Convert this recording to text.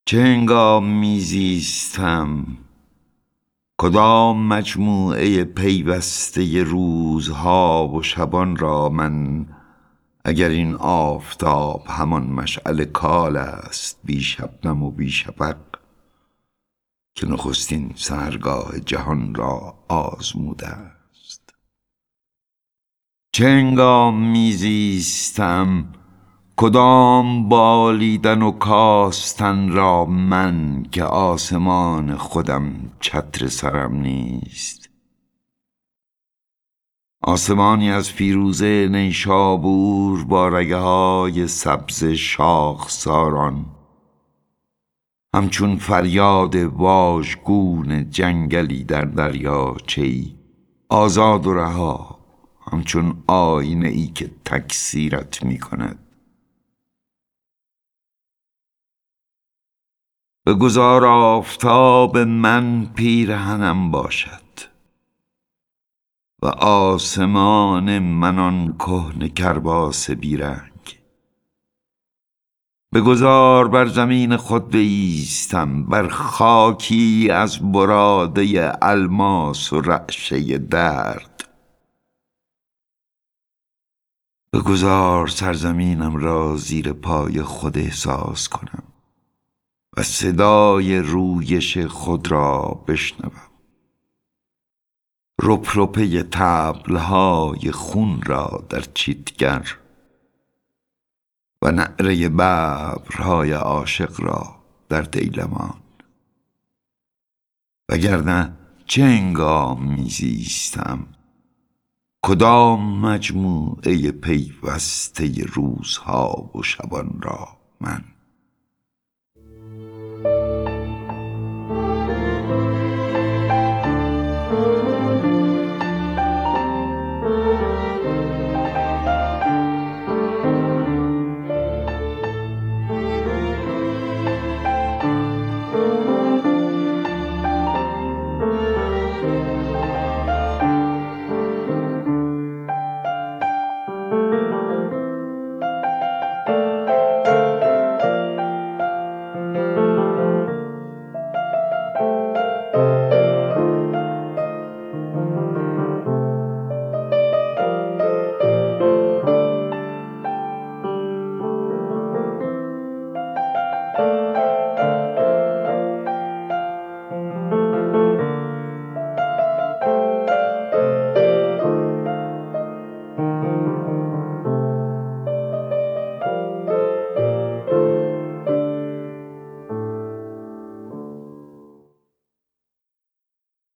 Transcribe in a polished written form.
چه هنگام میزیستم، کدام مجموعه پیوسته روزها و شبان را من، اگر این آفتاب همان مشعل کال است، بی شبنم و بی شفق، که نخستین سحرگاه جهان را آزموده است. چه هنگام میزیستم، کدام بالیدن و کاستن را من، که آسمان خودم چتر سرم نیست. آسمانی از فیروزه نیشابور با رگه های سبز شاخساران، همچون فریاد واژگون جنگلی در دریاچه‌ای، آزاد و رها، همچون آینه ای که تکثیرت می کند. بگذار آفتاب من پیرهنم باشد و آسمان من آن کهنه کرباس بیرنگ. بگذار بر زمین خود بایستم، بر خاکی از براده الماس و رعشه درد. بگذار سرزمینم را زیر پای خود احساس کنم و صدای رویش خود را بشنوم، رپرپه طبلهای خون را در چیتگر و نعره ببرهای عاشق را در دیلمان. وگرنه چه هنگام میزیستم، کدام مجموعه پیوسته روزها و شبان را من.